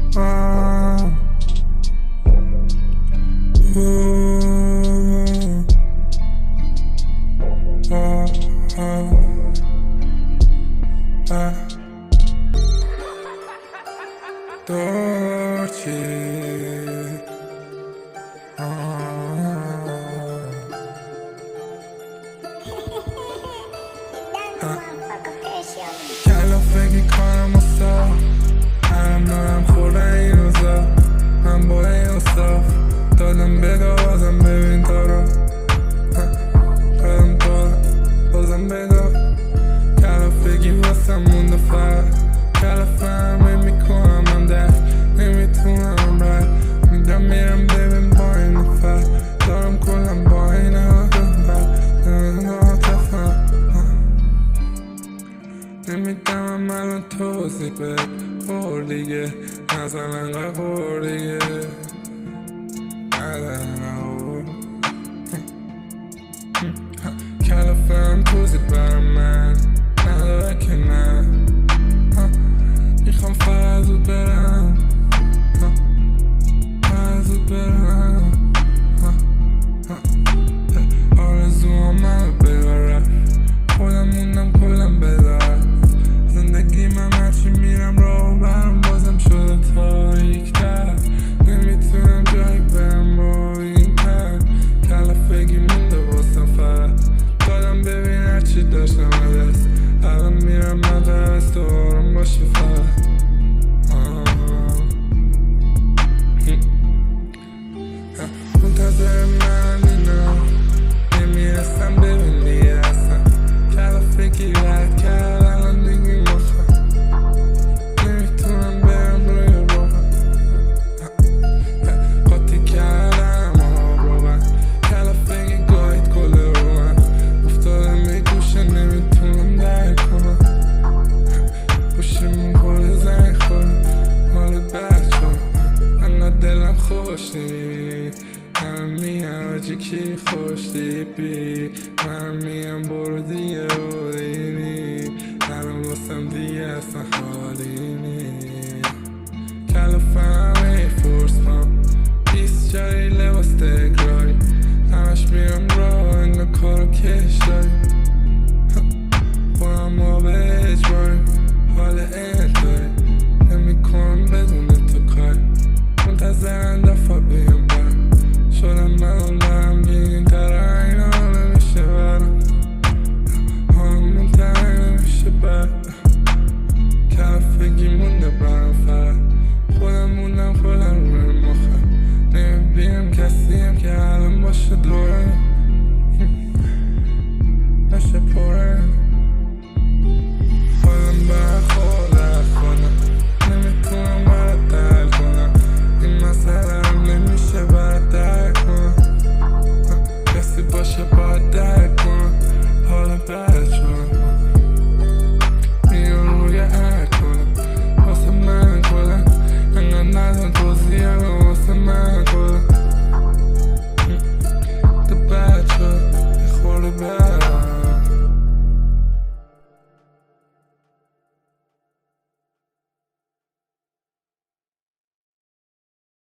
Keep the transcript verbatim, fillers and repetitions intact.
آه. آه. آه. آه. دارچی کلافگی کارم اصلا هرم دارم خوردن این اوزا من با این اصاف دادم بگا بازم ببین تو رو دادم تو رو بازم بگا کلافگی واسم مونده فرد کلافه همه میکنم من درک نمیتونم رد میدم میرم ببین با این نفر دارم کلم با این آدم بر نمیدم الان توضیح بد خور دیگه نزن انقدر خور دیگه کلافه هم توضیح برام من نداره که نه میخوام فقط زود برم فقط زود برم آرزوام منو ببرم خودم موندم کلم بدار زندگی من هرچی میرم راه برم بازم شده تاریک‌تر نمیتونم جایی برم با این تر کلافگی مونده واسم فقط دادم ببین هرچی داشتم دست الان میرم مدرس تو آروم باشی فقط منتظر من اینم نمیرسم ببین دیگه اصلا کلافگی رد کرد الان دیگه مخم نمیتونم برم روی روحم قاطی کردم آب رو من کلافگی گاهید کل رو من افتادم به گوشه نمیتونم درک کنم گوشیمون کل زنگ خورم مال بچه انا دلم خوش نمیبینی همه میگن آجی کی خوش دیپی